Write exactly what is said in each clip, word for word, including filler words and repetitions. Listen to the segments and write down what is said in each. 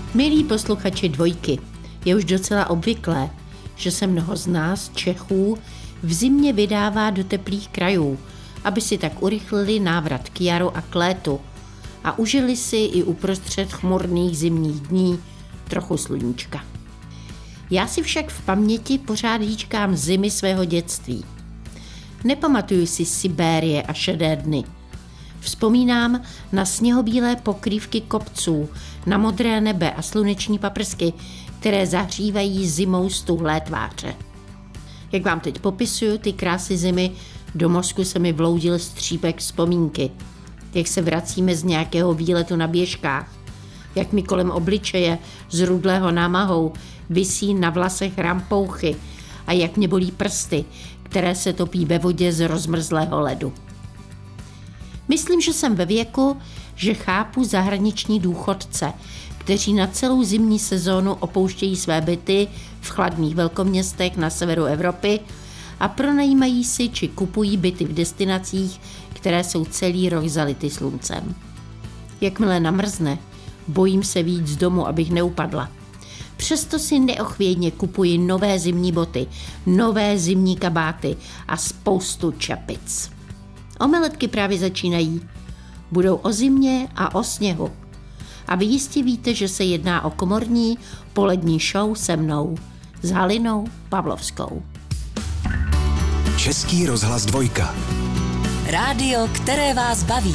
Milí posluchači Dvojky, je už docela obvyklé, že se mnoho z nás, Čechů, v zimě vydává do teplých krajů, aby si tak urychlili návrat k jaru a k létu a užili si i uprostřed chmurných zimních dní trochu sluníčka. Já si však v paměti pořád hýčkám zimy svého dětství. Nepamatuju si Sibérie a šedé dny. Vzpomínám na sněhobílé pokrývky kopců, na modré nebe a sluneční paprsky, které zahřívají zimou stuhlé tváře. Jak vám teď popisuju ty krásy zimy, do mozku se mi vloudil střípek vzpomínky, jak se vracíme z nějakého výletu na běžkách, jak mi kolem obličeje z rudlého námahou visí na vlasech rampouchy a jak mě bolí prsty, které se topí ve vodě z rozmrzlého ledu. Myslím, že jsem ve věku, že chápu zahraniční důchodce, kteří na celou zimní sezónu opouštějí své byty v chladných velkoměstech na severu Evropy a pronajímají si či kupují byty v destinacích, které jsou celý rok zality sluncem. Jakmile namrzne, bojím se vyjít z domu, abych neupadla. Přesto si neochvějně kupuji nové zimní boty, nové zimní kabáty a spoustu čepic. Omeletky právě začínají. Budou o zimě a o sněhu. A vy jistě víte, že se jedná o komorní polední show se mnou, s Halinou Pavlovskou. Český rozhlas Dvojka. Rádio, které vás baví.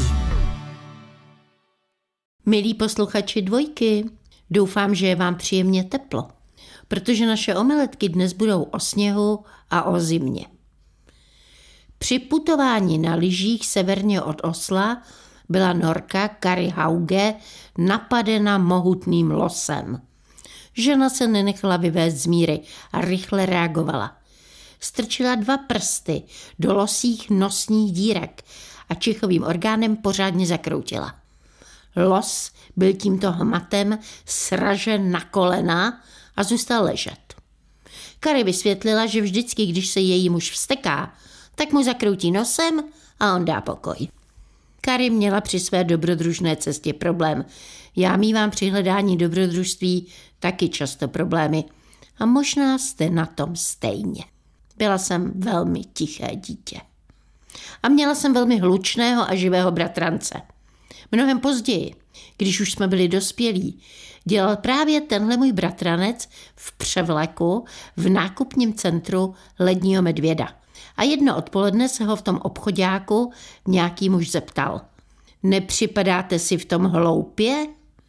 Milí posluchači Dvojky, doufám, že je vám příjemně teplo, protože naše omeletky dnes budou o sněhu a o zimě. Při putování na lyžích severně od Osla byla norka Kari Hauge napadena mohutným losem. Žena se nenechala vyvést z míry a rychle reagovala. Strčila dva prsty do losích nosních dírek a čichovým orgánem pořádně zakroutila. Los byl tímto hmatem sražen na kolena a zůstal ležet. Kari vysvětlila, že vždycky, když se její muž vzteká, tak mu zakroutí nosem a on dá pokoj. Kari měla při své dobrodružné cestě problém. Já mívám při hledání dobrodružství taky často problémy a možná jste na tom stejně. Byla jsem velmi tiché dítě. A měla jsem velmi hlučného a živého bratrance. Mnohem později, když už jsme byli dospělí, dělal právě tenhle můj bratranec v převleku v nákupním centru Ledního medvěda. A jedno odpoledne se ho v tom obchoďáku nějaký muž zeptal: nepřipadáte si v tom hloupě?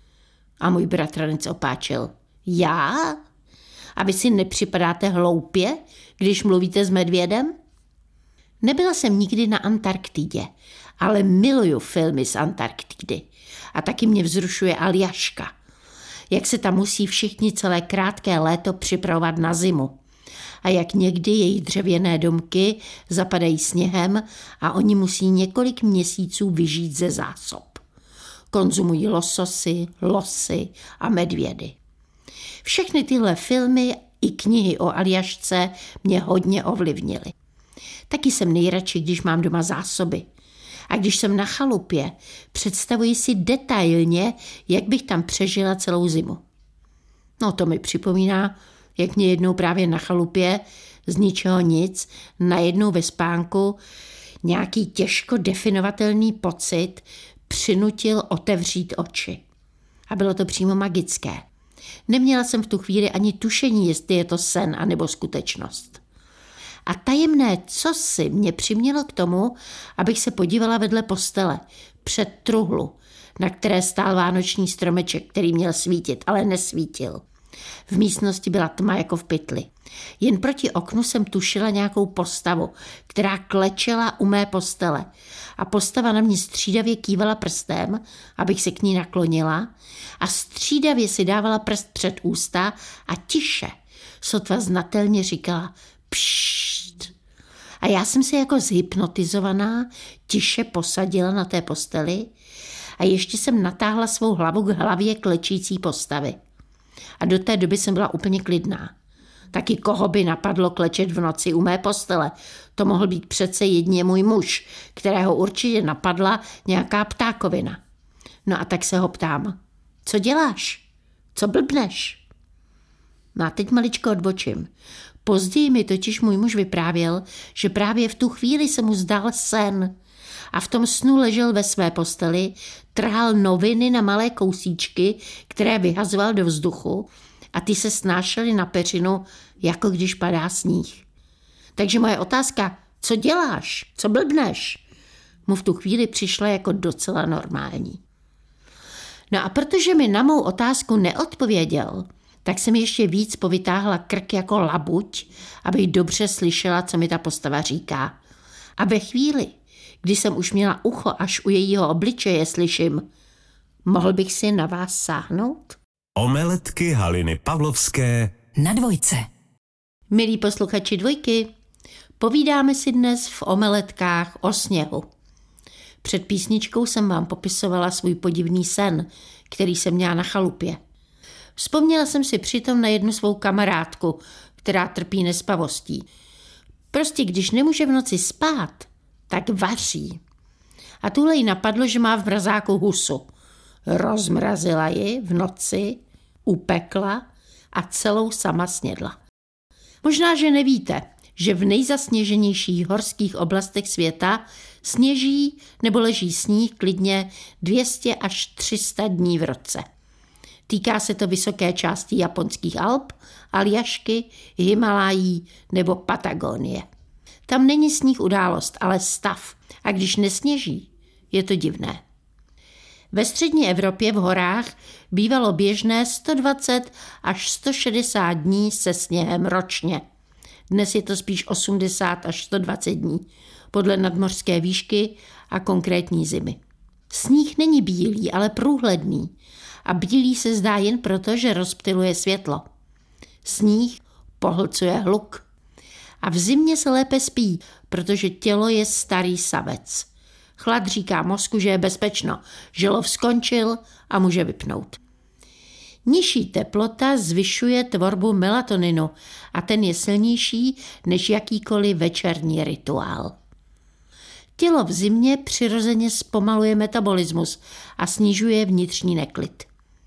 A můj bratranec opáčil: já? A vy si nepřipadáte hloupě, když mluvíte s medvědem? Nebyla jsem nikdy na Antarktidě, ale miluju filmy z Antarktidy. A taky mě vzrušuje Aljaška. Jak se tam musí všichni celé krátké léto připravovat na zimu. A jak někdy její dřevěné domky zapadají sněhem a oni musí několik měsíců vyžít ze zásob. Konzumují lososy, losy a medvědy. Všechny tyhle filmy i knihy o Aljašce mě hodně ovlivnily. Taky jsem nejradši, když mám doma zásoby. A když jsem na chalupě, představuji si detailně, jak bych tam přežila celou zimu. No to mi připomíná, jak mě jednou právě na chalupě z ničeho nic, najednou ve spánku nějaký těžko definovatelný pocit přinutil otevřít oči. A bylo to přímo magické. Neměla jsem v tu chvíli ani tušení, jestli je to sen anebo skutečnost. A tajemné cosi mě přimělo k tomu, abych se podívala vedle postele, před truhlu, na které stál vánoční stromeček, který měl svítit, ale nesvítil. V místnosti byla tma jako v pytli. Jen proti oknu jsem tušila nějakou postavu, která klečela u mé postele. A postava na mě střídavě kývala prstem, abych se k ní naklonila, a střídavě si dávala prst před ústa a tiše, sotva znatelně říkala pššt. A já jsem se jako zhypnotizovaná tiše posadila na té posteli a ještě jsem natáhla svou hlavu k hlavě klečící postavy. A do té doby jsem byla úplně klidná. Taky koho by napadlo klečet v noci u mé postele? To mohl být přece jedině můj muž, kterého určitě napadla nějaká ptákovina. No a tak se ho ptám: co děláš? Co blbneš? No a teď maličko odbočím. Později mi totiž můj muž vyprávěl, že právě v tu chvíli se mu zdál sen a v tom snu ležel ve své posteli, trhal noviny na malé kousíčky, které vyhazoval do vzduchu a ty se snášely na peřinu, jako když padá sníh. Takže moje otázka, co děláš, co blbneš, mu v tu chvíli přišla jako docela normální. No a protože mi na mou otázku neodpověděl, tak jsem ještě víc povytáhla krk jako labuť, abych dobře slyšela, co mi ta postava říká. A ve chvíli, kdy jsem už měla ucho až u jejího obličeje, slyším, mohl bych si na vás sáhnout? Omeletky Haliny Pavlovské na Dvojce. Milí posluchači Dvojky, povídáme si dnes v omeletkách o sněhu. Před písničkou jsem vám popisovala svůj podivný sen, který jsem měla na chalupě. Vzpomněla jsem si přitom na jednu svou kamarádku, která trpí nespavostí. Prostě když nemůže v noci spát, tak vaří. A tuhle jí napadlo, že má v mrazáku husu. Rozmrazila ji v noci, upekla a celou sama snědla. Možná, že nevíte, že v nejzasněženějších horských oblastech světa sněží nebo leží sníh klidně dvě stě až tři sta dní v roce. Týká se to vysoké části japonských Alp, Aljašky, Himalají nebo Patagonie. Tam není sníh událost, ale stav. A když nesněží, je to divné. Ve střední Evropě v horách bývalo běžné sto dvacet až sto šedesát dní se sněhem ročně. Dnes je to spíš osmdesát až sto dvacet dní, podle nadmořské výšky a konkrétní zimy. Sníh není bílý, ale průhledný. A bílý se zdá jen proto, že rozptyluje světlo. Sníh pohlcuje hluk. A v zimě se lépe spí, protože tělo je starý savec. Chlad říká mozku, že je bezpečno, že lov skončil a může vypnout. Nižší teplota zvyšuje tvorbu melatoninu a ten je silnější než jakýkoliv večerní rituál. Tělo v zimě přirozeně zpomaluje metabolismus a snižuje vnitřní neklid.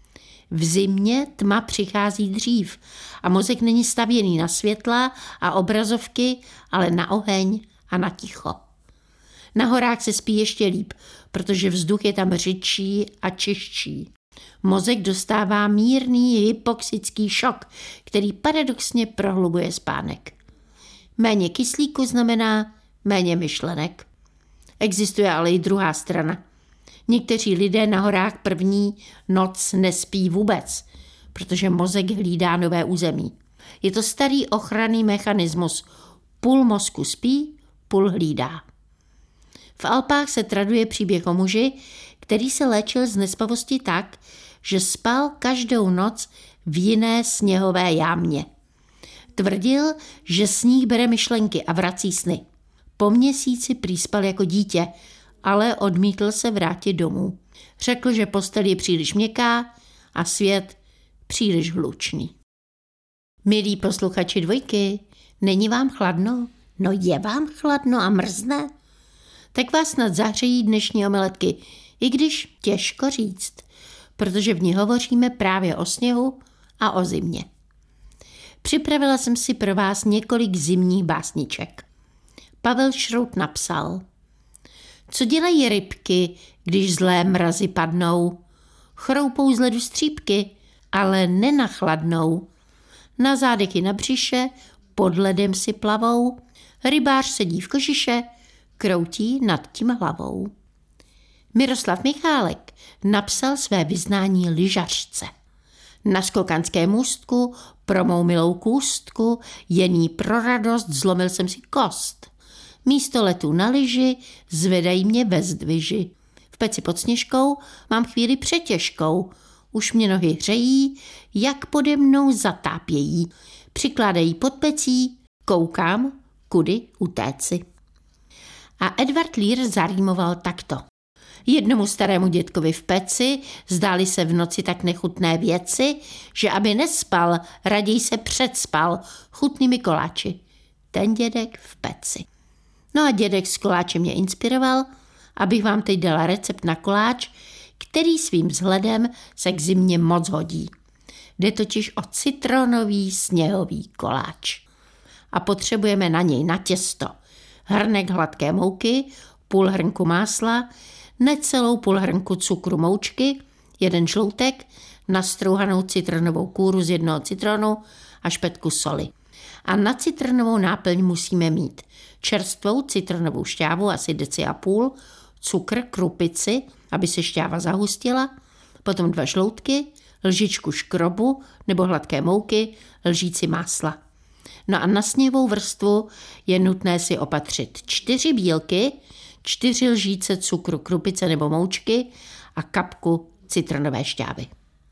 V zimě tma přichází dřív a mozek není stavěný na světla a obrazovky, ale na oheň a na ticho. Na horách se spí ještě líp, protože vzduch je tam řidší a čistší. Mozek dostává mírný hypoxický šok, který paradoxně prohlubuje spánek. Méně kyslíku znamená méně myšlenek. Existuje ale i druhá strana. Někteří lidé na horách první noc nespí vůbec, protože mozek hlídá nové území. Je to starý ochranný mechanismus. Půl mozku spí, půl hlídá. V Alpách se traduje příběh o muži, který se léčil z nespavosti tak, že spal každou noc v jiné sněhové jámě. Tvrdil, že sníh bere myšlenky a vrací sny. Po měsíci prý spal jako dítě, ale odmítl se vrátit domů. Řekl, že postel je příliš měkká a svět příliš hlučný. Milí posluchači Dvojky, není vám chladno? No je vám chladno a mrzne? Tak vás snad zahřejí dnešní omeletky, i když těžko říct, protože v ní hovoříme právě o sněhu a o zimě. Připravila jsem si pro vás několik zimních básniček. Pavel Šrout napsal: Co dělají rybky, když zlé mrazy padnou? Chroupou z ledu střípky, ale nenachladnou. Na zádech i na břiše, pod ledem si plavou, rybář sedí v kožiše, kroutí nad tím hlavou. Miroslav Michálek napsal své vyznání lyžařce. Na skokanském můstku pro mou milou kůstku, jen jí pro radost zlomil jsem si kost. Místo letu na lyži zvedají mě ve zdviži. V peci pod sněžkou mám chvíli přetěžkou. Už mě nohy hřejí, jak pode mnou zatápějí. Přikládají pod pecí, koukám, kudy utéci. A Edvard Lír zarýmoval takto. Jednomu starému dědkovi v peci zdály se v noci tak nechutné věci, že aby nespal, raději se předspal chutnými koláči. Ten dědek v peci. No a dědek s koláčem mě inspiroval, abych vám teď dala recept na koláč, který svým vzhledem se k zimě moc hodí. Jde totiž o citronový sněhový koláč. A potřebujeme na něj na těsto hrnek hladké mouky, půl hrnku másla, necelou půl hrnku cukru moučky, jeden žloutek, nastrouhanou citronovou kůru z jednoho citronu a špetku soli. A na citronovou náplň musíme mít čerstvou citronovou šťávu, asi deci a půl, cukr, krupici, aby se šťáva zahustila, potom dva žloutky, lžičku škrobu nebo hladké mouky, lžíci másla. No a na sněhovou vrstvu je nutné si opatřit čtyři bílky, čtyři lžíce cukru, krupice nebo moučky a kapku citronové šťávy.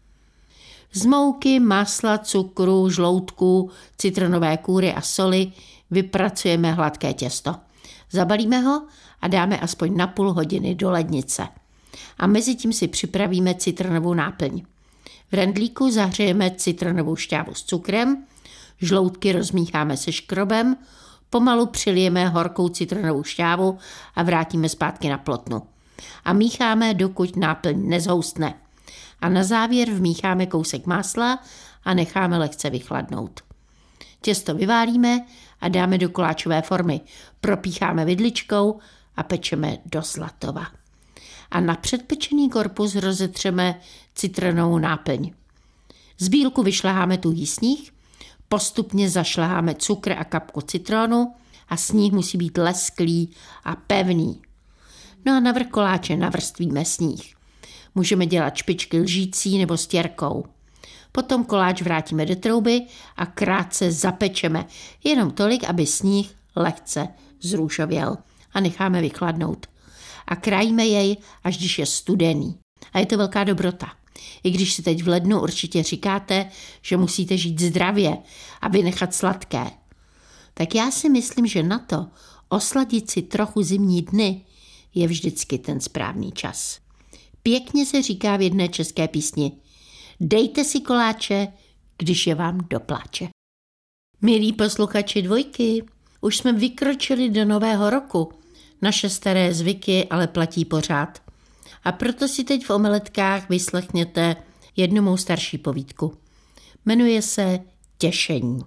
Z mouky, másla, cukru, žloutku, citronové kůry a soli vypracujeme hladké těsto. Zabalíme ho a dáme aspoň na půl hodiny do lednice. A mezi tím si připravíme citronovou náplň. V rendlíku zahřejeme citronovou šťávu s cukrem, žloutky rozmícháme se škrobem, pomalu přilijeme horkou citronovou šťávu a vrátíme zpátky na plotnu. A mícháme, dokud náplň nezhoustne. A na závěr vmícháme kousek másla a necháme lehce vychladnout. Těsto vyválíme a dáme do koláčové formy. Propícháme vidličkou a pečeme do zlatova. A na předpečený korpus rozetřeme citronovou náplň. Z bílku vyšleháme tuhý sníh, postupně zašleháme cukr a kapku citronu a sníh musí být lesklý a pevný. No a na vrch koláče navrstvíme sníh. Můžeme dělat špičky lžící nebo stěrkou. Potom koláč vrátíme do trouby a krátce zapečeme, jenom tolik, aby sníh lehce zrůžověl a necháme vychladnout. A krájíme jej, až když je studený. A je to velká dobrota. I když si teď v lednu určitě říkáte, že musíte žít zdravě a vynechat sladké. Tak já si myslím, že na to osladit si trochu zimní dny je vždycky ten správný čas. Pěkně se říká v jedné české písni: dejte si koláče, když je vám do pláče. Milí posluchači Dvojky, už jsme vykročili do nového roku. Naše staré zvyky ale platí pořád. A proto si teď v omeletkách vyslechněte jednu mou starší povídku. Jmenuje se Těšení.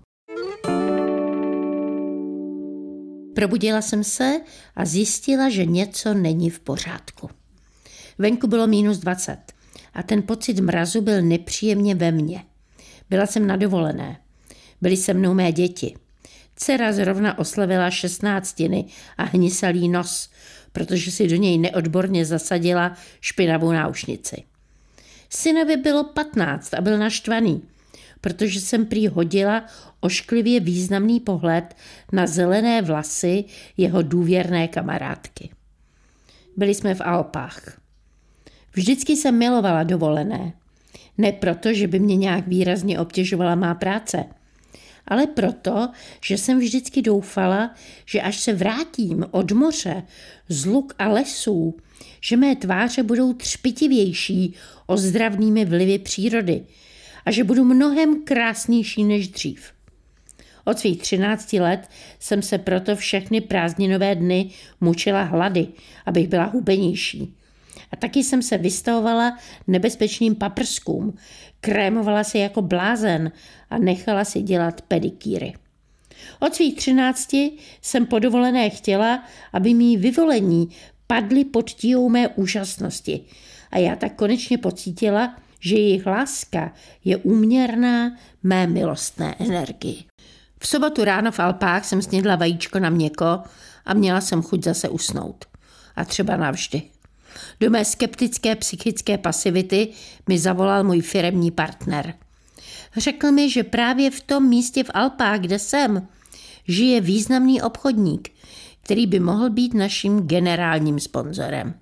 Probudila jsem se a zjistila, že něco není v pořádku. Venku bylo mínus dvacet a ten pocit mrazu byl nepříjemně ve mně. Byla jsem na dovolené. Byly se mnou mé děti. Dcera zrovna oslavila šestnáctiny a hnisalý nos, protože si do něj neodborně zasadila špinavou náušnici. Synovi bylo patnáct a byl naštvaný, protože jsem prý hodila ošklivě významný pohled na zelené vlasy jeho důvěrné kamarádky. Byli jsme v Alpách. Vždycky jsem milovala dovolené. Ne proto, že by mě nějak výrazně obtěžovala má práce, ale proto, že jsem vždycky doufala, že až se vrátím od moře, z luk a lesů, že mé tváře budou třpitivější ozdravnými vlivy přírody a že budu mnohem krásnější než dřív. Od svých třinácti let jsem se proto všechny prázdninové dny mučila hlady, abych byla hubenější. A taky jsem se vystavovala nebezpečným paprskům, krémovala se jako blázen a nechala si dělat pedikýry. Od svých třinácti jsem po dovolené chtěla, aby mý vyvolení padly pod tíhou mé úžasnosti a já tak konečně pocítila, že jejich láska je úměrná mé milostné energii. V sobotu ráno v Alpách jsem snědla vajíčko na měko a měla jsem chuť zase usnout. A třeba navždy. Do mé skeptické psychické pasivity mi zavolal můj firemní partner. Řekl mi, že právě v tom místě v Alpách, kde jsem, žije významný obchodník, který by mohl být naším generálním sponzorem.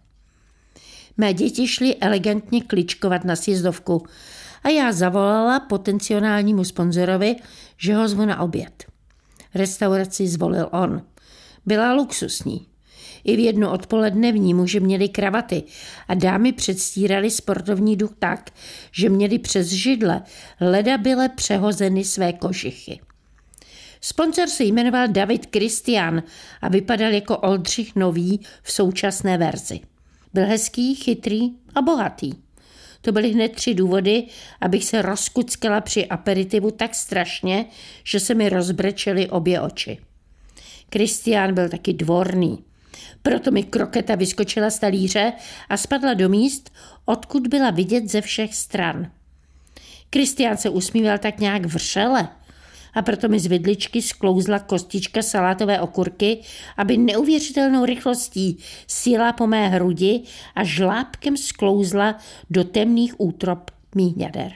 Mé děti šly elegantně kličkovat na sjezdovku a já zavolala potenciálnímu sponzorovi, že ho zvu na oběd. Restauraci zvolil on. Byla luxusní. I v jedno odpoledne v ní muži měli kravaty a dámy předstírali sportovní duch tak, že měli přes židle ledabyle přehozeny své kožichy. Sponzor se jmenoval David Christian a vypadal jako Oldřich Nový v současné verzi. Byl hezký, chytrý a bohatý. To byly hned tři důvody, abych se rozkuckala při aperitivu tak strašně, že se mi rozbrečely obě oči. Kristián byl taky dvorný. Proto mi kroketa vyskočila z talíře a spadla do míst, odkud byla vidět ze všech stran. Kristián se usmíval tak nějak vřele a proto mi z vidličky sklouzla kostička salátové okurky, aby neuvěřitelnou rychlostí sjela po mé hrudi a žlábkem sklouzla do temných útrop mých jader.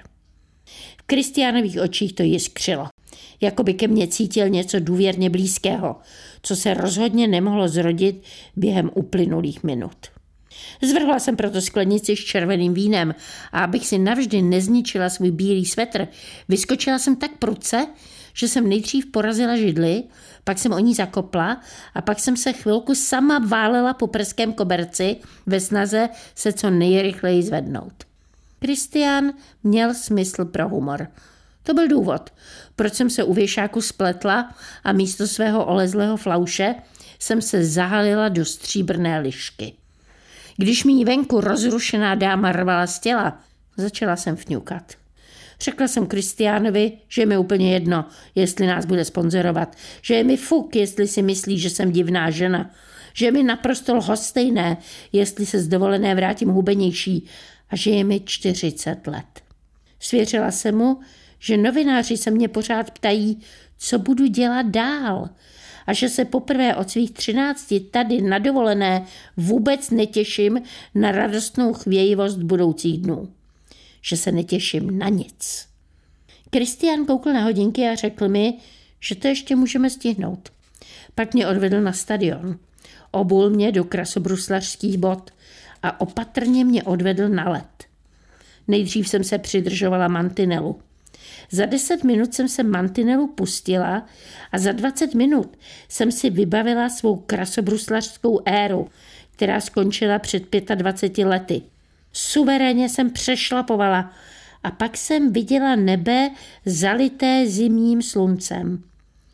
V Kristiánových očích to jiskřilo. Jako by ke mně cítil něco důvěrně blízkého, co se rozhodně nemohlo zrodit během uplynulých minut. Zvrhla jsem proto sklenici s červeným vínem a abych si navždy nezničila svůj bílý svetr, vyskočila jsem tak prudce, že jsem nejdřív porazila židli, pak jsem o ní zakopla a pak jsem se chvilku sama válela po prském koberci ve snaze se co nejrychleji zvednout. Kristián měl smysl pro humor. To byl důvod, proč jsem se u věšáku spletla a místo svého olezlého flauše jsem se zahalila do stříbrné lišky. Když mi venku rozrušená dáma rvala z těla, začala jsem fňukat. Řekla jsem Kristiánovi, že je mi úplně jedno, jestli nás bude sponzorovat, že je mi fuk, jestli si myslí, že jsem divná žena, že je mi naprosto lhostejné, jestli se z dovolené vrátím hubenější a že je mi čtyřicet let. Svěřila jsem mu, že novináři se mě pořád ptají, co budu dělat dál a že se poprvé od svých třinácti tady na dovolené vůbec netěším na radostnou chvějivost budoucích dnů. Že se netěším na nic. Kristián koukl na hodinky a řekl mi, že to ještě můžeme stihnout. Pak mě odvedl na stadion. Obul mě do krasobruslařských bot a opatrně mě odvedl na led. Nejdřív jsem se přidržovala mantinelu. Za deset minut jsem se mantinelu pustila a za dvacet minut jsem si vybavila svou krasobruslařskou éru, která skončila před dvaceti pěti lety. Suverénně jsem přešlapovala a pak jsem viděla nebe zalité zimním sluncem.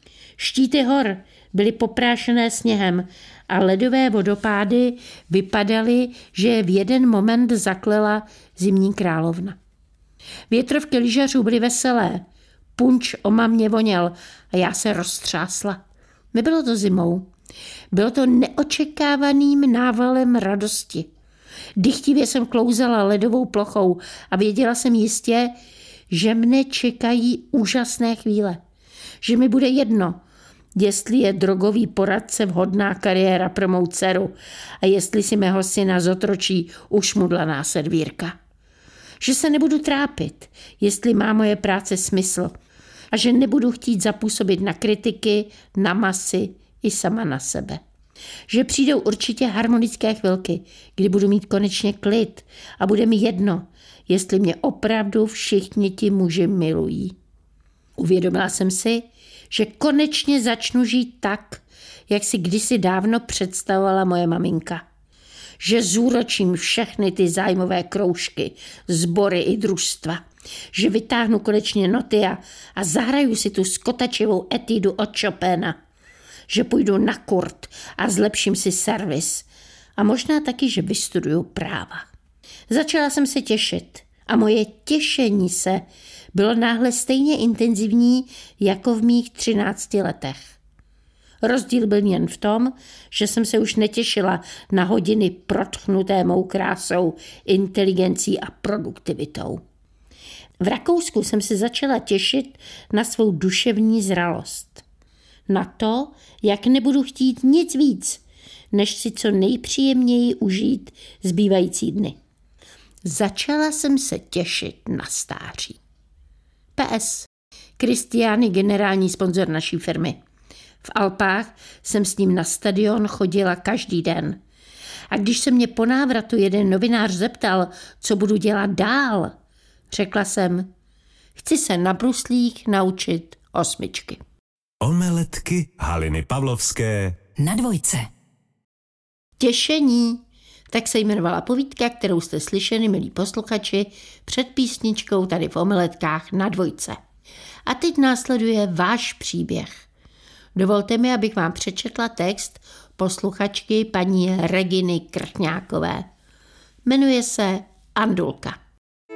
Štíty hor byly poprášené sněhem a ledové vodopády vypadaly, že je v jeden moment zaklela zimní královna. Větrovky lyžařů byly veselé, punč omamně voněl a já se roztřásla. Nebylo to zimou, bylo to neočekávaným návalem radosti. Dychtivě jsem klouzala ledovou plochou a věděla jsem jistě, že mne čekají úžasné chvíle. Že mi bude jedno, jestli je drogový poradce vhodná kariéra pro mou dceru a jestli si mého syna zotročí ušmudlaná servírka. Že se nebudu trápit, jestli má moje práce smysl a že nebudu chtít zapůsobit na kritiky, na masy i sama na sebe. Že přijdou určitě harmonické chvilky, kdy budu mít konečně klid a bude mi jedno, jestli mě opravdu všichni ti muži milují. Uvědomila jsem si, že konečně začnu žít tak, jak si kdysi dávno představovala moje maminka. Že zúročím všechny ty zájmové kroužky, sbory i družstva. Že vytáhnu konečně noty a, a zahraju si tu skotačivou etudu od Chopina. Že půjdu na kurt a zlepším si servis. A možná taky, že vystuduju práva. Začala jsem se těšit a moje těšení se bylo náhle stejně intenzivní jako v mých třinácti letech. Rozdíl byl jen v tom, že jsem se už netěšila na hodiny protchnuté mou krásou, inteligencí a produktivitou. V Rakousku jsem se začala těšit na svou duševní zralost. Na to, jak nebudu chtít nic víc, než si co nejpříjemněji užít zbývající dny. Začala jsem se těšit na stáří. P S. Kristián je generální sponzor naší firmy. V Alpách jsem s ním na stadion chodila každý den. A když se mě po návratu jeden novinář zeptal, co budu dělat dál, řekla jsem, chci se na bruslích naučit osmičky. Omeletky Haliny Pavlovské na dvojce. Těšení. Tak se jmenovala povídka, kterou jste slyšeli, milí posluchači, před písničkou tady v Omeletkách na dvojce. A teď následuje váš příběh. Dovolte mi, abych vám přečetla text posluchačky paní Reginy Krtňákové. Jmenuje se Andulka.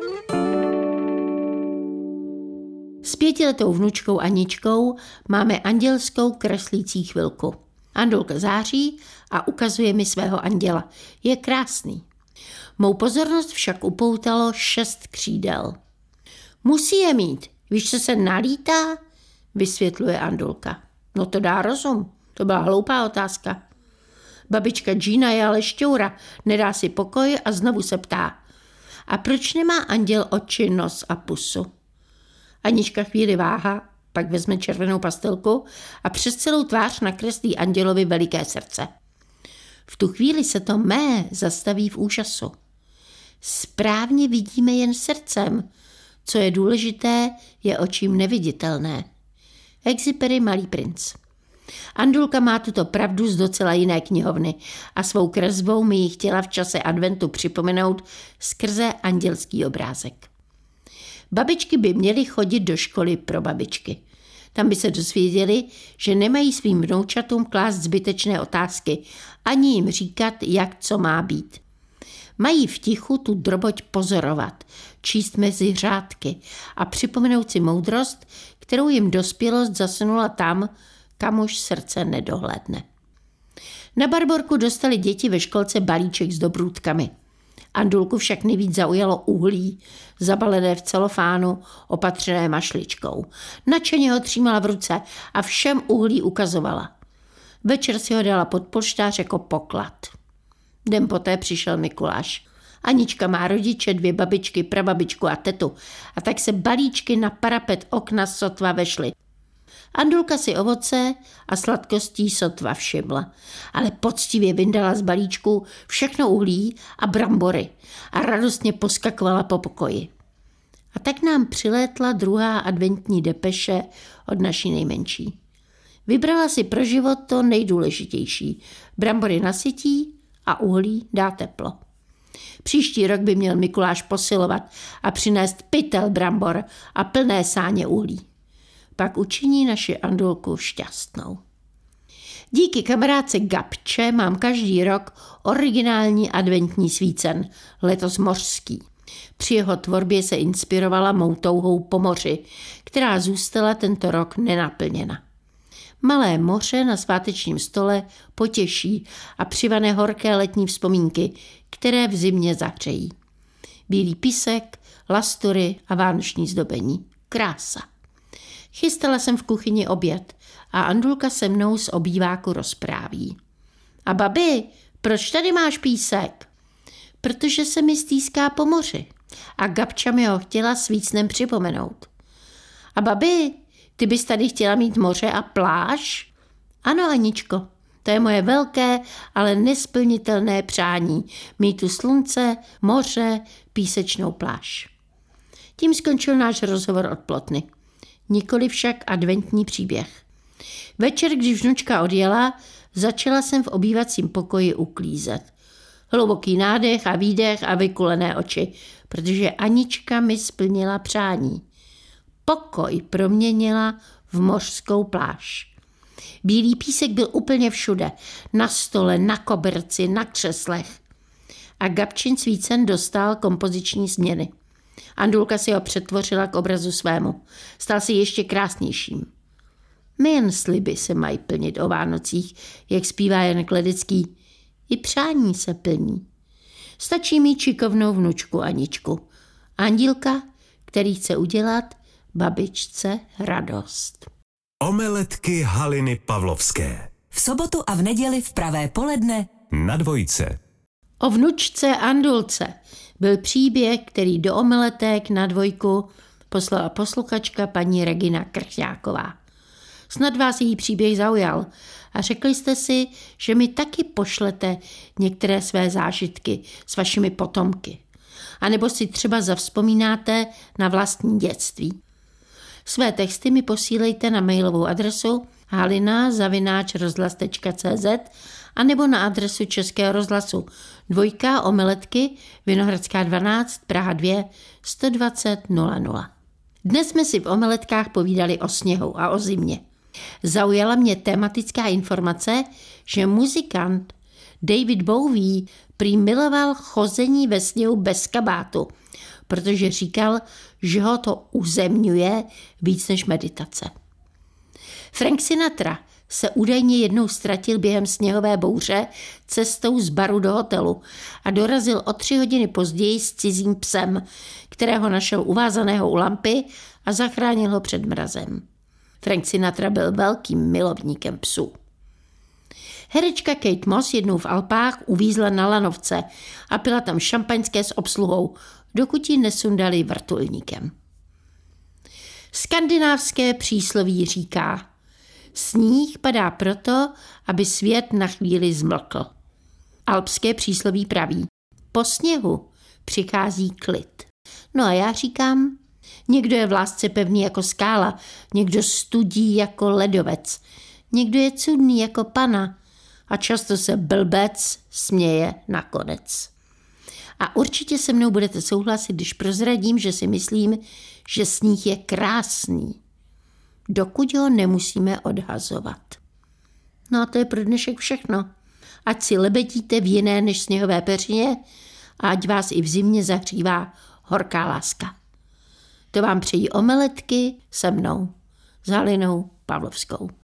pětiletou vnučkou Aničkou máme andělskou kreslící chvilku. Andulka září a ukazuje mi svého anděla. Je krásný. Mou pozornost však upoutalo šest křídel. Musí je mít, víš, co se nalítá? Vysvětluje Andulka. No to dá rozum, to byla hloupá otázka. Babička Gina je ale šťoura, nedá si pokoj a znovu se ptá. A proč nemá anděl oči, nos a pusu? Anička chvíli váha, pak vezme červenou pastelku a přes celou tvář nakreslí andělovi veliké srdce. V tu chvíli se to mé zastaví v úžasu. Správně vidíme jen srdcem. Co je důležité, je očím neviditelné. Exupery Malý princ. Andulka má tuto pravdu z docela jiné knihovny a svou kresbou mi ji chtěla v čase adventu připomenout skrze andělský obrázek. Babičky by měly chodit do školy pro babičky. Tam by se dozvěděli, že nemají svým vnoučatům klást zbytečné otázky, ani jim říkat, jak co má být. Mají v tichu tu droboť pozorovat, číst mezi řádky a připomenout si moudrost, kterou jim dospělost zasunula tam, kam už srdce nedohlédne. Na Barborku dostali děti ve školce balíček s dobrůtkami. Andulku však nejvíc zaujalo uhlí, zabalené v celofánu, opatřené mašličkou. Nadšeně ho třímala v ruce a všem uhlí ukazovala. Večer si ho dala pod polštář jako poklad. Den poté přišel Mikuláš. Anička má rodiče, dvě babičky, prababičku a tetu, a tak se balíčky na parapet okna sotva vešly. Andulka si ovoce a sladkostí sotva všimla, ale poctivě vyndala z balíčku všechno uhlí a brambory a radostně poskakovala po pokoji. A tak nám přilétla druhá adventní depeše od naší nejmenší. Vybrala si pro život to nejdůležitější. Brambory nasytí a uhlí dá teplo. Příští rok by měl Mikuláš posilovat a přinést pytel brambor a plné sáně uhlí. Pak učiní naši Andulku šťastnou. Díky kamarádce Gabče mám každý rok originální adventní svícen, letos mořský. Při jeho tvorbě se inspirovala mou touhou po moři, která zůstala tento rok nenaplněna. Malé moře na svátečním stole potěší a přivane horké letní vzpomínky, které v zimě zahřejí. Bílý písek, lastury a vánoční zdobení. Krása. Chystala jsem v kuchyni oběd a Andulka se mnou z obýváku rozpráví. A babi, proč tady máš písek? Protože se mi stýská po moři a Gabča mi ho chtěla svícnem připomenout. A babi, ty bys tady chtěla mít moře a pláž? Ano, Aničko, to je moje velké, ale nesplnitelné přání. Mít tu slunce, moře, písečnou pláž. Tím skončil náš rozhovor od plotny. Nikoli však adventní příběh. Večer, když vnučka odjela, začala jsem v obývacím pokoji uklízet. Hluboký nádech a výdech a vykulené oči, protože Anička mi splnila přání. Pokoj proměnila v mořskou pláž. Bílý písek byl úplně všude, na stole, na koberci, na křeslech. A Gabčin svícen dostal kompoziční změny. Andulka si ho přetvořila k obrazu svému. Stal si ještě krásnějším. Nejen sliby se mají plnit o Vánocích, jak zpívá Jan Kledecký, i přání se plní. Stačí mít šikovnou vnučku Aničku. Andílka, který chce udělat babičce radost. Omeletky Haliny Pavlovské. V sobotu a v neděli v pravé poledne Na dvojce. O vnučce Andulce byl příběh, který do omeletek na dvojku poslala posluchačka paní Regina Krchňáková. Snad vás její příběh zaujal a řekli jste si, že mi taky pošlete některé své zážitky s vašimi potomky. A nebo si třeba zavzpomínáte na vlastní dětství. Své texty mi posílejte na mailovou adresu halina zavináč rozhlas tečka cé zet a nebo na adresu Českého rozhlasu dvojka omeletky Vinohradská dvanáct Praha dva sto dvacet nula nula. Dnes jsme si v omeletkách povídali o sněhu a o zimě. Zaujala mě tematická informace, že muzikant David Bowie prý miloval chození ve sněhu bez kabátu, protože říkal, že ho to uzemňuje víc než meditace. Frank Sinatra se údajně jednou ztratil během sněhové bouře cestou z baru do hotelu a dorazil o tři hodiny později s cizím psem, kterého našel uvázaného u lampy a zachránil ho před mrazem. Frank Sinatra byl velkým milovníkem psů. Herečka Kate Moss jednou v Alpách uvízla na lanovce a pila tam šampaňské s obsluhou, dokud ji nesundali vrtulníkem. Skandinávské přísloví říká: sníh padá proto, aby svět na chvíli zmlkl. Alpské přísloví praví: po sněhu přichází klid. No a já říkám, někdo je v lásce pevný jako skála, někdo studí jako ledovec, někdo je cudný jako pana a často se blbec směje nakonec. A určitě se mnou budete souhlasit, když prozradím, že si myslím, že sníh je krásný, dokud ho nemusíme odhazovat. No a to je pro dnešek všechno. Ať si lebedíte v jiné než sněhové peřině a ať vás i v zimě zahřívá horká láska. To vám přejí omeletky se mnou, s Halinou Pavlovskou.